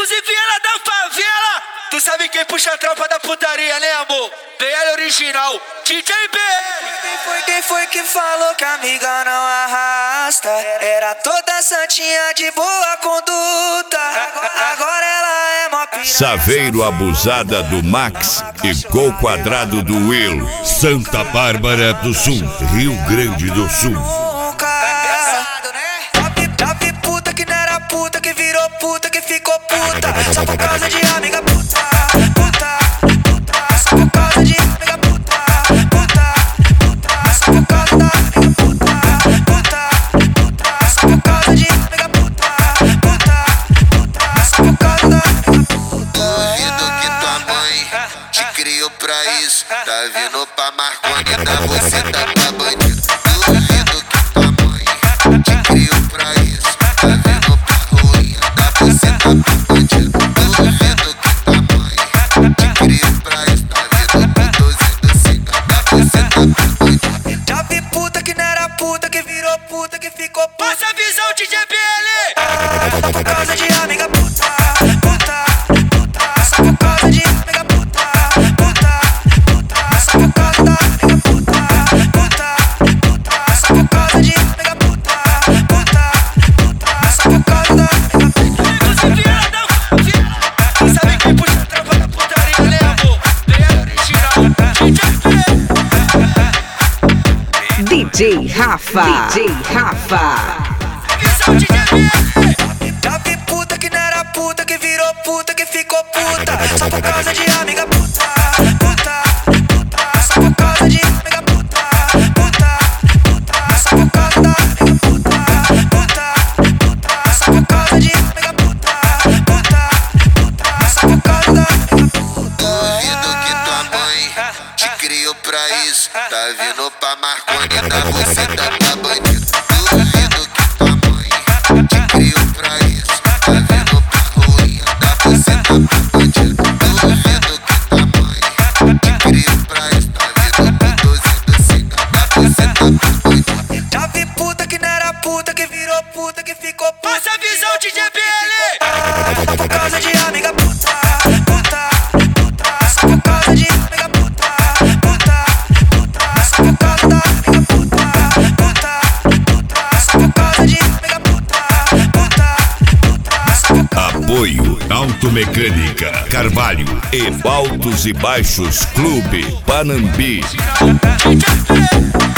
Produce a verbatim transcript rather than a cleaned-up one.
Inclusive ela da favela. Tu sabe quem puxa a tropa da putaria, né, amor? B L original, D J B L. Quem foi, quem foi que falou que a amiga não arrasta? Era toda santinha de boa conduta. Agora ela é mó piranha. Saveiro abusada do Max e Gol Quadrado do Will. Santa Bárbara do Sul, Rio Grande do Sul. Top puta que não era puta, que virou puta, que ficou puta. Só por causa de amiga puta, puta, puta. Só por causa de amiga puta, puta, puta. Só por causa da amiga puta, puta, puta. Só por causa de amiga puta, puta, puta. Só por causa da amiga puta. Duvido que tua mãe te criou pra isso. Tá vindo pra Marconi, da você tá pra bandido. Duvido que tua mãe te criou pra isso. Tá vindo pra ruim, da você tá pra bandido. Duvido que tua mãe te criou pra isso. Tá vindo pro doze do cinco, da você tá pra bandido. Já vi puta que não era puta, que virou puta, que ficou puta. Passa a visão, D J B L. Só por causa de amiga puta, puta, puta. Só por causa de amiga puta, puta, puta. Só por causa da amiga puta, puta, puta. Só por causa de amiga puta, puta, puta. Só por causa da amiga puta. Inclusive ela da favela. Tu sabe quem puxa a tropa da putaria, né, amor? B L original, D J B L. D J Rafa, D J Rafa. Visão, D J B L. Já vi puta que não era puta, que virou puta, que ficou puta. Só por causa de amiga puta, puta, puta. Só por causa de amiga puta, puta, puta. Só por causa da amiga puta, puta, puta. Só por causa de amiga puta, puta, puta. Só por causa da amiga puta. Duvido que tua mãe te criou pra isso. Tá vindo pra Marconi, da você tá pra bandido. Duvido que tua mãe te criou pra isso. Tá vindo pra ruim, da você tá pra bandido. Duvido que tua mãe te criou pra isso. Tá vindo pro doze do cinco, da você tá pra bandido. Já vi puta que não era puta, que virou puta, que ficou puta. Passa a visão, D J B L. Só por causa de amiga puta, puta, puta. Só por causa de amiga puta, puta, puta. Só por causa da amiga puta, puta, puta. Só por causa de amiga puta, puta, puta. Só por causa. Apoio Automecânica Carvalho e Altos e Baixos Clube Panambi. D J B L.